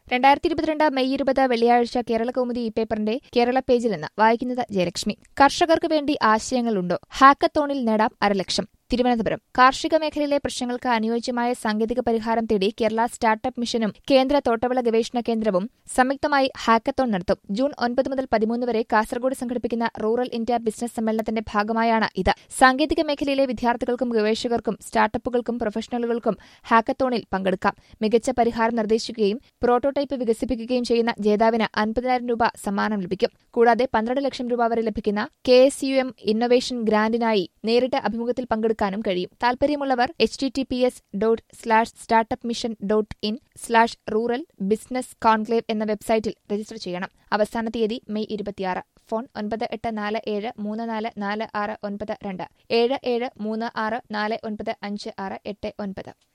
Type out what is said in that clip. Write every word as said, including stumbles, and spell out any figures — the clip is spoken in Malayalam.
രണ്ടായിരത്തി ഇരുപത്തിരണ്ട് മെയ് ഇരുപത് വെള്ളിയാഴ്ച കേരളകൗമുദി ഈ പേപ്പറിന്റെ കേരള പേജിൽ നിന്ന് വായിക്കുന്നത് ജയലക്ഷ്മി. കർഷകർക്ക് വേണ്ടി ആശയങ്ങളുണ്ടോ? ഹാക്കത്തോണിൽ നേടാം അരലക്ഷം. തിരുവനന്തപുരം. കാർഷിക മേഖലയിലെ പ്രശ്നങ്ങൾക്ക് അനുയോജ്യമായ സാങ്കേതിക പരിഹാരം തേടി കേരള സ്റ്റാർട്ടപ്പ് മിഷനും കേന്ദ്ര തോട്ടവിള ഗവേഷണ കേന്ദ്രവും സംയുക്തമായി ഹാക്കത്തോൺ നടത്തും. ജൂൺ ഒൻപത് മുതൽ പതിമൂന്ന് വരെ കാസർഗോഡ് സംഘടിപ്പിക്കുന്ന റൂറൽ ഇന്ത്യ ബിസിനസ് സമ്മേളനത്തിന്റെ ഭാഗമായാണ് ഇത്. സാങ്കേതിക മേഖലയിലെ വിദ്യാർത്ഥികൾക്കും ഗവേഷകർക്കും സ്റ്റാർട്ടപ്പുകൾക്കും പ്രൊഫഷണലുകൾക്കും ഹാക്കത്തോണിൽ പങ്കെടുക്കാം. മികച്ച പരിഹാരം നിർദ്ദേശിക്കുകയും പ്രോട്ടോടൈപ്പ് വികസിപ്പിക്കുകയും ചെയ്യുന്ന ജേതാവിന് അൻപതിനായിരം രൂപ സമ്മാനം ലഭിക്കും. കൂടാതെ പന്ത്രണ്ട് ലക്ഷം രൂപ വരെ ലഭിക്കുന്ന K S U M innovation ഗ്രാന്റിനായി നേരിട്ട് അഭിമുഖത്തിൽ പങ്കെടുക്കാനും കഴിയും. താൽപര്യമുള്ളവർ H T T P S dot slash startup mission dot in slash rural business conclave എന്ന വെബ്സൈറ്റിൽ രജിസ്റ്റർ ചെയ്യണം. അവസാന തീയതി മെയ് ഇരുപത്തിയാറ്. ഫോൺ ഒൻപത് എട്ട് നാല് ഏഴ് മൂന്ന് നാല് നാല് ആറ് ഒൻപത് രണ്ട് ഏഴ് ഏഴ് മൂന്ന് ആറ് നാല് ഒൻപത് അഞ്ച് ആറ് എട്ട് ഒൻപത്.